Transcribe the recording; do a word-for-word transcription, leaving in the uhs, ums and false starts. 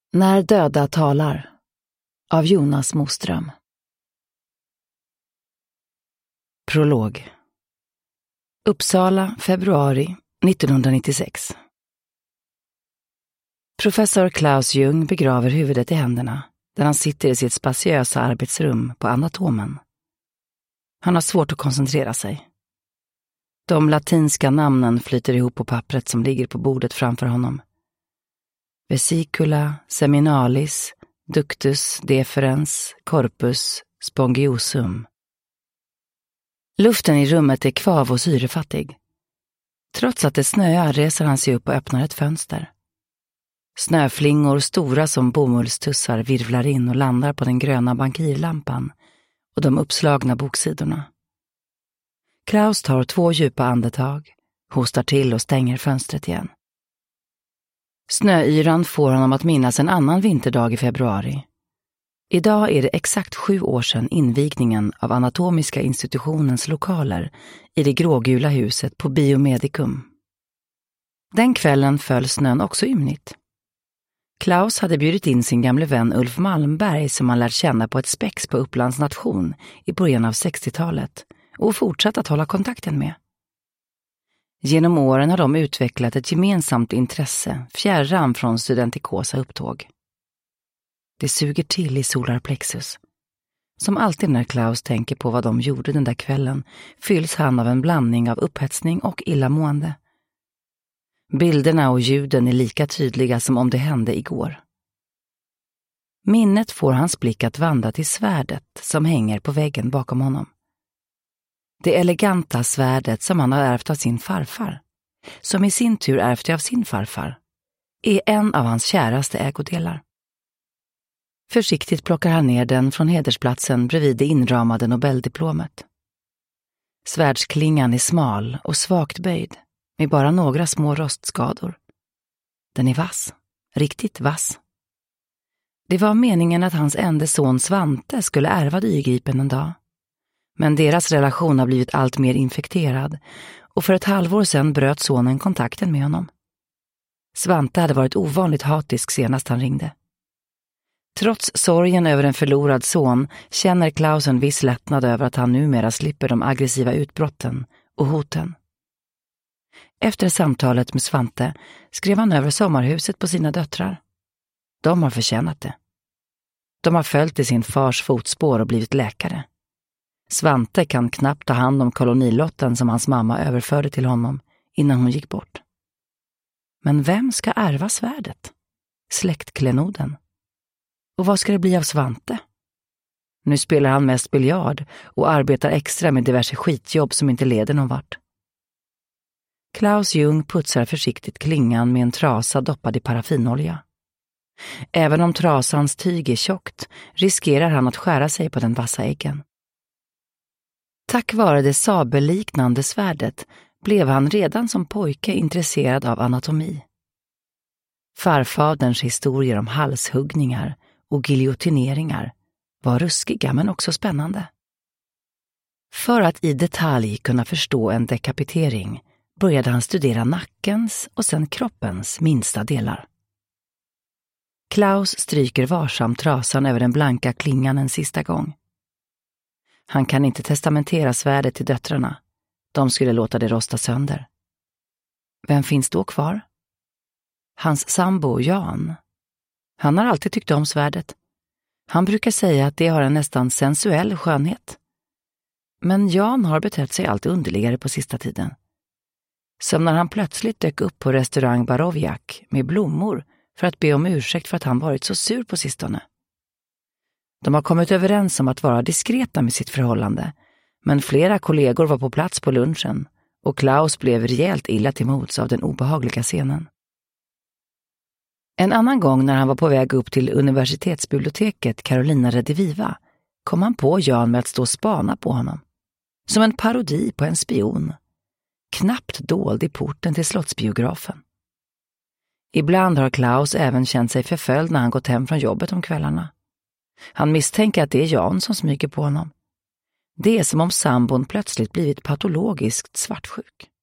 När döda talar av Jonas Moström. Prolog. Uppsala, februari nittonhundranittiosex. Professor Klaus Jung begraver huvudet i händerna där han sitter i sitt spaciösa arbetsrum på anatomen. Han har svårt att koncentrera sig. De latinska namnen flyter ihop på pappret som ligger på bordet framför honom. Vesicula, seminalis, ductus, deferens, corpus, spongiosum. Luften i rummet är kvav och syrefattig. Trots att det snöar reser han sig upp och öppnar ett fönster. Snöflingor stora som bomullstussar virvlar in och landar på den gröna bankirlampan och de uppslagna boksidorna. Klaus tar två djupa andetag, hostar till och stänger fönstret igen. Snöyran får honom att minnas en annan vinterdag i februari. Idag är det exakt sju år sedan invigningen av anatomiska institutionens lokaler i det grågula huset på Biomedicum. Den kvällen föll snön också ymnigt. Klaus hade bjudit in sin gamle vän Ulf Malmberg som han lärt känna på ett spex på Upplands nation i början av sextiotalet och fortsatt att hålla kontakten med. Genom åren har de utvecklat ett gemensamt intresse fjärran från studentikosa upptåg. Det suger till i solar plexus. Som alltid när Klaus tänker på vad de gjorde den där kvällen fylls han av en blandning av upphetsning och illamående. Bilderna och ljuden är lika tydliga som om det hände igår. Minnet får hans blick att vandra till svärdet som hänger på väggen bakom honom. Det eleganta svärdet som han har ärvt av sin farfar, som i sin tur ärvt det av sin farfar, är en av hans käraste ägodelar. Försiktigt plockar han ner den från hedersplatsen bredvid det inramade Nobeldiplomet. Svärdsklingan är smal och svagt böjd, med bara några små rostskador. Den är vass, riktigt vass. Det var meningen att hans enda son Svante skulle ärva dyrgripen en dag. Men deras relation har blivit allt mer infekterad och för ett halvår sedan bröt sonen kontakten med honom. Svante hade varit ovanligt hatisk senast han ringde. Trots sorgen över en förlorad son känner Klaus en viss lättnad över att han numera slipper de aggressiva utbrotten och hoten. Efter samtalet med Svante skrev han över sommarhuset på sina döttrar. De har förtjänat det. De har följt i sin fars fotspår och blivit läkare. Svante kan knappt ta hand om kolonilotten som hans mamma överförde till honom innan hon gick bort. Men vem ska ärva svärdet? Släktklenoden. Och vad ska det bli av Svante? Nu spelar han mest biljard och arbetar extra med diverse skitjobb som inte leder någon vart. Klaus Jung putsar försiktigt klingan med en trasa doppad i paraffinolja. Även om trasans tyg är tjockt riskerar han att skära sig på den vassa äggen. Tack vare det sabelliknande svärdet blev han redan som pojke intresserad av anatomi. Farfaderns historier om halshuggningar och giljotineringar var ruskiga men också spännande. För att i detalj kunna förstå en dekapitering började han studera nackens och sen kroppens minsta delar. Klaus stryker varsamt trasan över den blanka klingan en sista gång. Han kan inte testamentera svärdet till döttrarna. De skulle låta det rosta sönder. Vem finns då kvar? Hans sambo Jan. Han har alltid tyckt om svärdet. Han brukar säga att det har en nästan sensuell skönhet. Men Jan har betett sig allt underligare på sista tiden. Som när han plötsligt dök upp på restaurang Barovjak med blommor för att be om ursäkt för att han varit så sur på sistone. De har kommit överens om att vara diskreta med sitt förhållande, men flera kollegor var på plats på lunchen och Klaus blev rejält illa till mods av den obehagliga scenen. En annan gång när han var på väg upp till universitetsbiblioteket Carolina Rediviva kom han på Jan med att stå och spana på honom. Som en parodi på en spion. Knappt dold i porten till slottsbiografen. Ibland har Klaus även känt sig förföljd när han gått hem från jobbet om kvällarna. Han misstänker att det är Jan som smyger på honom. Det är som om sambon plötsligt blivit patologiskt svartsjuk.